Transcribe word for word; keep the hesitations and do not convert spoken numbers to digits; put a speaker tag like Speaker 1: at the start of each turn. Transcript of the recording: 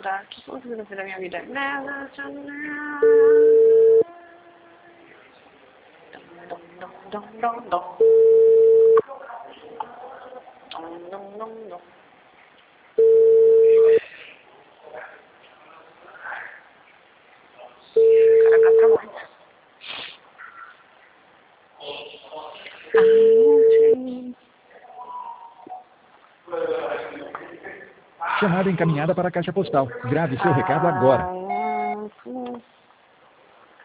Speaker 1: encontrar. Que ponto que eu fiz da minha vida? Nada, dom, dom, dom, dom, dom. Dom, dom, dom, dom. Cara, canta muito.
Speaker 2: Chamada encaminhada para a caixa postal. Grave seu recado agora.